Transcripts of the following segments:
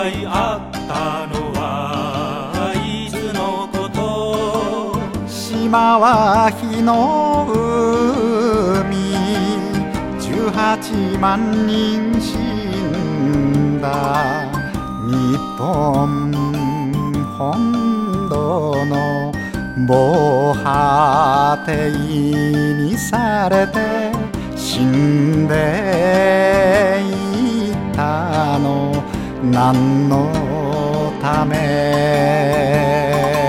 いあったのはいつのこと。 島は火の海、18万人死んだ。日本本土の防波堤にされて死んでいったの何のため。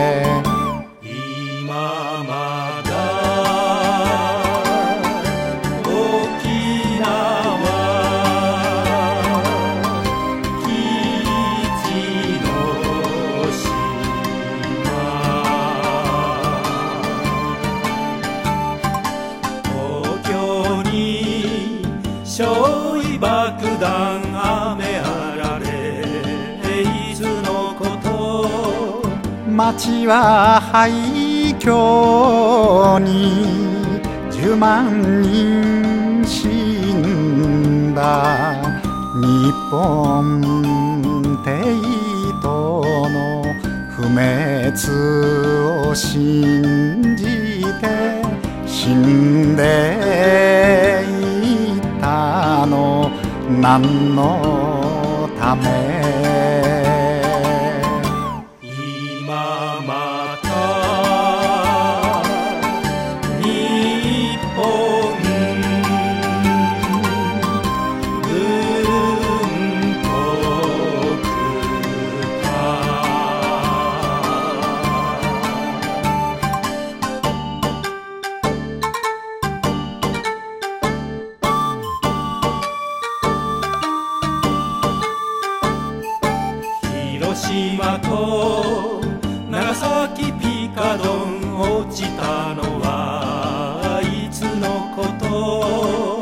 今まだ沖縄基地の島、東京に焼夷爆弾雨あられいつのこと。 町は廃墟に10万人死んだ。日本帝都の不滅を信じて死んでいったの何のため。 今また日本軍国広島と長崎ピカドン落ちたのはいつのこと。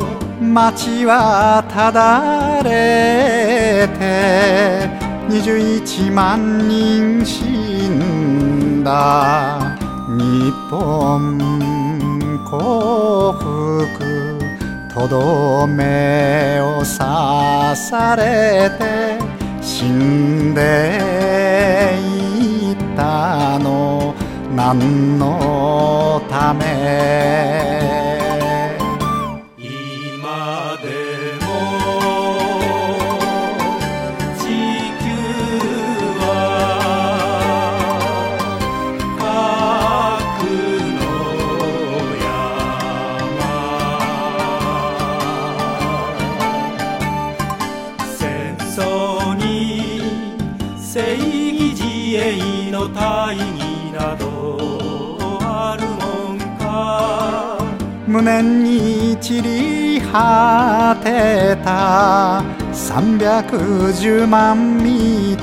町はただれて21万人死んだ。日本降伏とどめを刺されて死んでいったの何のため。 今でも地球は核の山、戦争に正義自衛の大義などあるもんか。 無念に散り果てた310万御霊、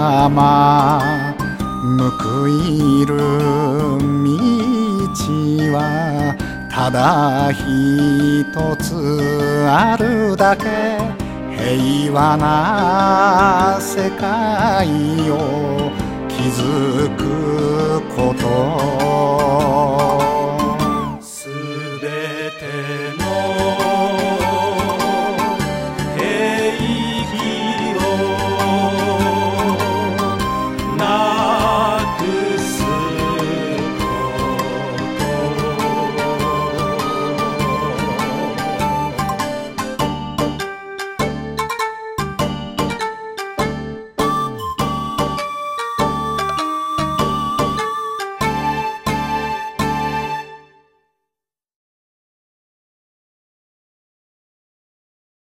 報いる道はただ一つあるだけ。平和な世界を築くこと。 すべての